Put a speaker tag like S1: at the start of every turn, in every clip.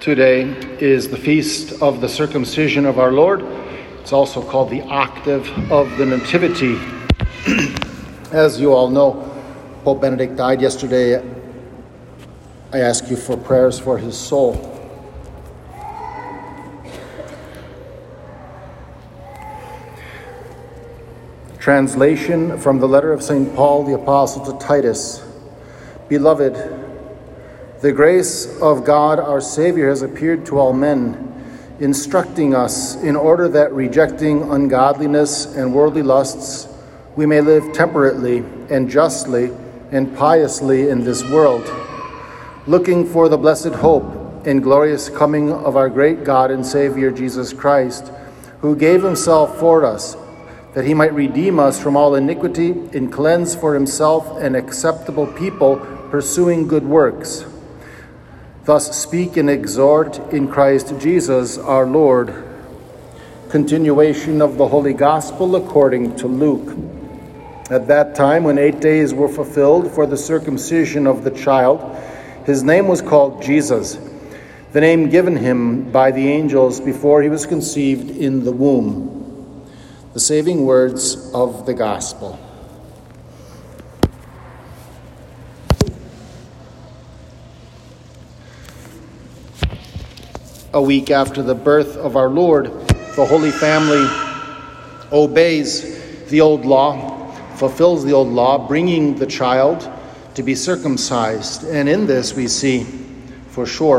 S1: Today is the feast of the circumcision of our Lord. It's also called the octave of the Nativity. As you all know, Pope Benedict died yesterday. I ask you for prayers for his soul. Translation from the letter of St. Paul the Apostle to Titus. Beloved, the grace of God our Savior has appeared to all men, instructing us in order that, rejecting ungodliness and worldly lusts, we may live temperately and justly and piously in this world, looking for the blessed hope and glorious coming of our great God and Savior Jesus Christ, who gave himself for us, that he might redeem us from all iniquity and cleanse for himself an acceptable people, pursuing good works. Thus speak and exhort in Christ Jesus our Lord. Continuation of the Holy Gospel according to Luke. At that time, when 8 days were fulfilled for the circumcision of the child, his name was called Jesus, the name given him by the angels before he was conceived in the womb. The saving words of the Gospel. A week after the birth of our Lord, the Holy Family obeys the old law, fulfills the old law, bringing the child to be circumcised. And in this we see, for sure,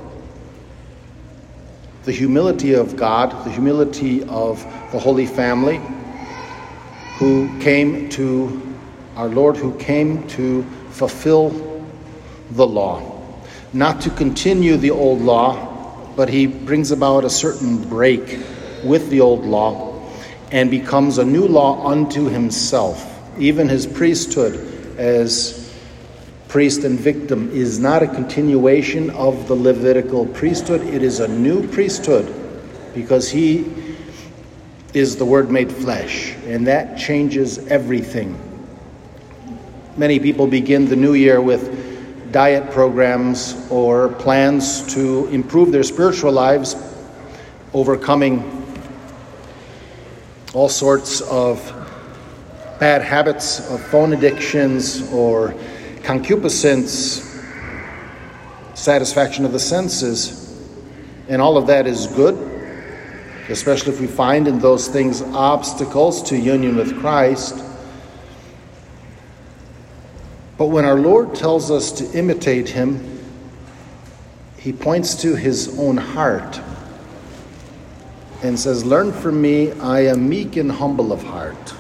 S1: the humility of God, the humility of the Holy Family, who came to our Lord, who came to fulfill the law, not to continue the old law, but he brings about a certain break with the old law and becomes a new law unto himself. Even his priesthood as priest and victim is not a continuation of the Levitical priesthood. It is a new priesthood because he is the Word made flesh, and that changes everything. Many people begin the new year with diet programs or plans to improve their spiritual lives, overcoming all sorts of bad habits of phone addictions or concupiscence, satisfaction of the senses. And all of that is good, especially if we find in those things obstacles to union with Christ. But when our Lord tells us to imitate him, he points to his own heart and says, "Learn from me, I am meek and humble of heart."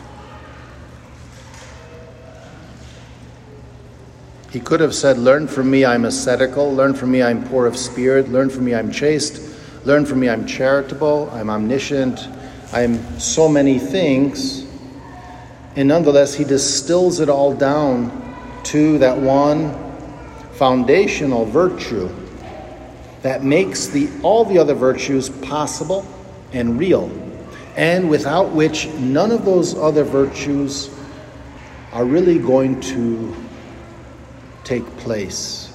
S1: He could have said, "Learn from me, I'm ascetical. Learn from me, I'm poor of spirit. Learn from me, I'm chaste. Learn from me, I'm charitable. I'm omniscient. I'm so many things." And nonetheless, he distills it all down to that one foundational virtue that makes all the other virtues possible and real, and without which none of those other virtues are really going to take place.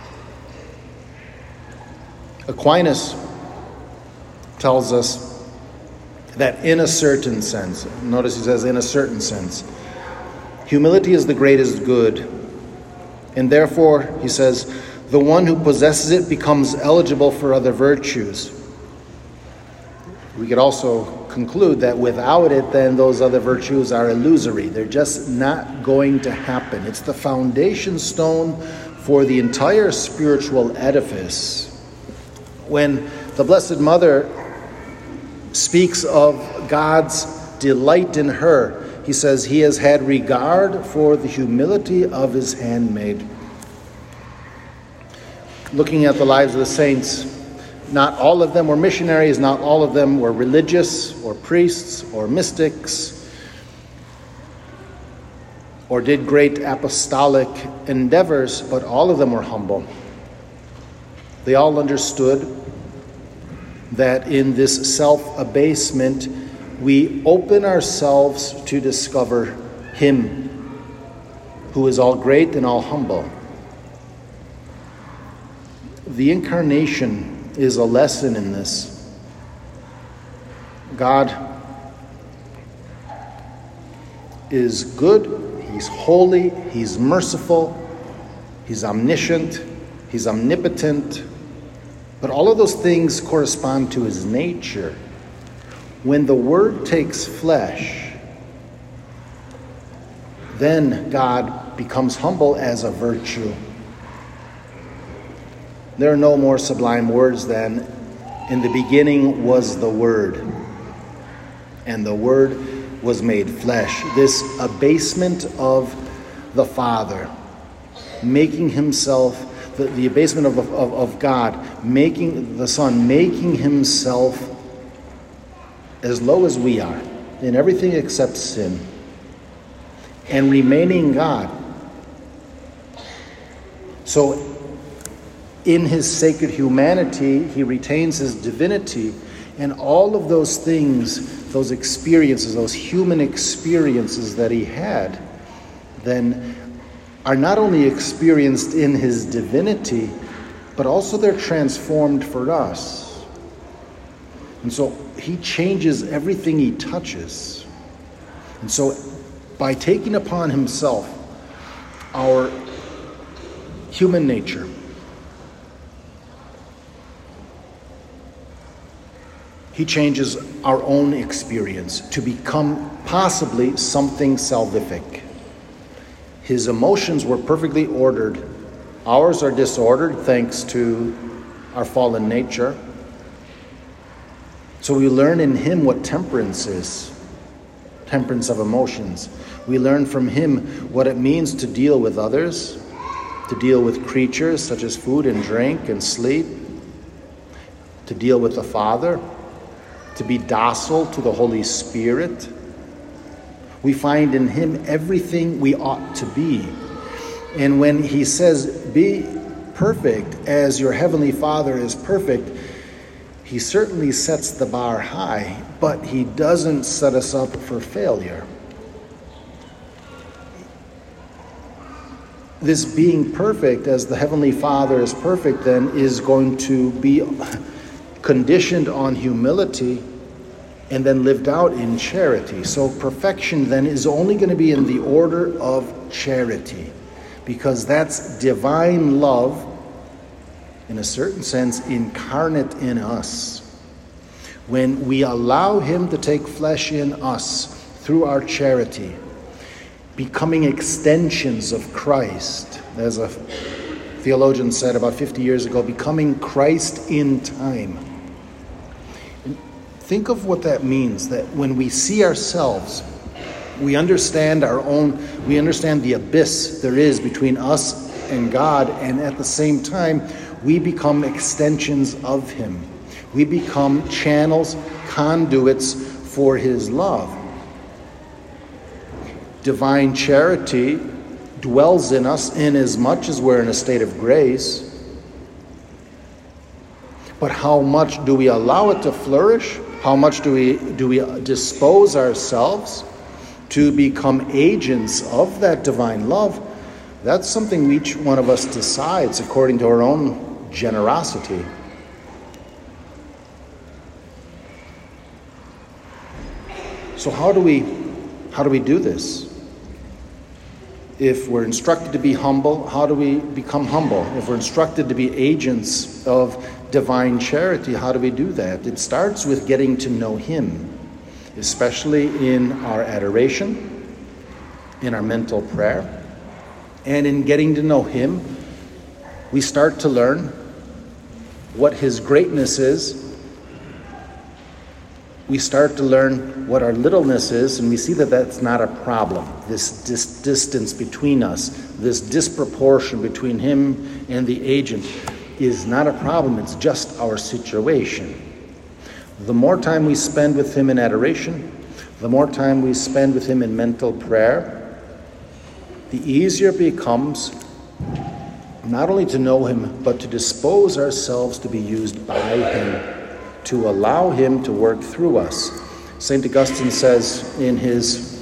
S1: Aquinas tells us that in a certain sense, notice he says in a certain sense, humility is the greatest good. And therefore, he says, the one who possesses it becomes eligible for other virtues. We could also conclude that without it, then those other virtues are illusory. They're just not going to happen. It's the foundation stone for the entire spiritual edifice. When the Blessed Mother speaks of God's delight in her, he says he has had regard for the humility of his handmaid. Looking at the lives of the saints, not all of them were missionaries, not all of them were religious or priests or mystics or did great apostolic endeavors, but all of them were humble. They all understood that in this self-abasement, we open ourselves to discover him who is all great and all humble. The incarnation is a lesson in this. God is good, he's holy, he's merciful, he's omniscient, he's omnipotent, but all of those things correspond to his nature. When the Word takes flesh, then God becomes humble as a virtue. There are no more sublime words than, "In the beginning was the Word, and the Word was made flesh." This abasement of the Father, making himself, the abasement of God, making the Son, making himself as low as we are, in everything except sin, and remaining God. So in his sacred humanity, he retains his divinity, and all of those things, those experiences, those human experiences that he had, then are not only experienced in his divinity, but also they're transformed for us. And so he changes everything he touches. And so by taking upon himself our human nature, he changes our own experience to become possibly something salvific. His emotions were perfectly ordered. Ours are disordered thanks to our fallen nature. So we learn in him what temperance is, temperance of emotions. We learn from him what it means to deal with others, to deal with creatures such as food and drink and sleep, to deal with the Father, to be docile to the Holy Spirit. We find in him everything we ought to be. And when he says, "Be perfect as your heavenly Father is perfect," he certainly sets the bar high, but he doesn't set us up for failure. This being perfect as the Heavenly Father is perfect then is going to be conditioned on humility and then lived out in charity. So perfection then is only going to be in the order of charity, because that's divine love, in a certain sense, incarnate in us. When we allow him to take flesh in us through our charity, becoming extensions of Christ, as a theologian said about 50 years ago, becoming Christ in time. And think of what that means, that when we see ourselves, we understand the abyss there is between us and God, and at the same time, we become extensions of him. We become channels, conduits for his love. Divine charity dwells in us inasmuch as we're in a state of grace. But how much do we allow it to flourish? How much do we dispose ourselves to become agents of that divine love? That's something each one of us decides according to our own generosity. So how do we do this? If we're instructed to be humble, how do we become humble? If we're instructed to be agents of divine charity, how do we do that? It starts with getting to know him, especially in our adoration, in our mental prayer. And in getting to know him, we start to learn what his greatness is. We start to learn what our littleness is, and we see that that's not a problem. This distance between us, this disproportion between him and the agent is not a problem. It's just our situation. The more time we spend with him in adoration, the more time we spend with him in mental prayer, the easier it becomes not only to know him, but to dispose ourselves to be used by him, to allow him to work through us. St. Augustine says in his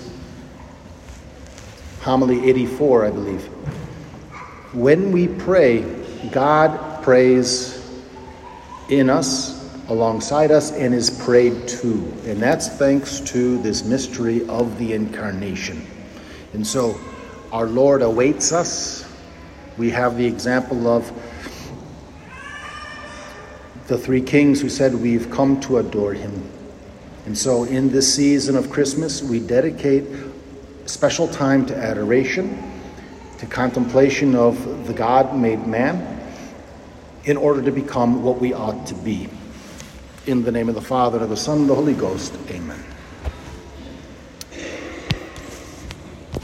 S1: homily 84, I believe, when we pray, God prays in us, alongside us, and is prayed to. And that's thanks to this mystery of the Incarnation. And so our Lord awaits us. We have the example of the three kings who said, we've come to adore him. And so in this season of Christmas, we dedicate special time to adoration, to contemplation of the God made man, in order to become what we ought to be. In the name of the Father, and of the Son, and of the Holy Ghost, amen.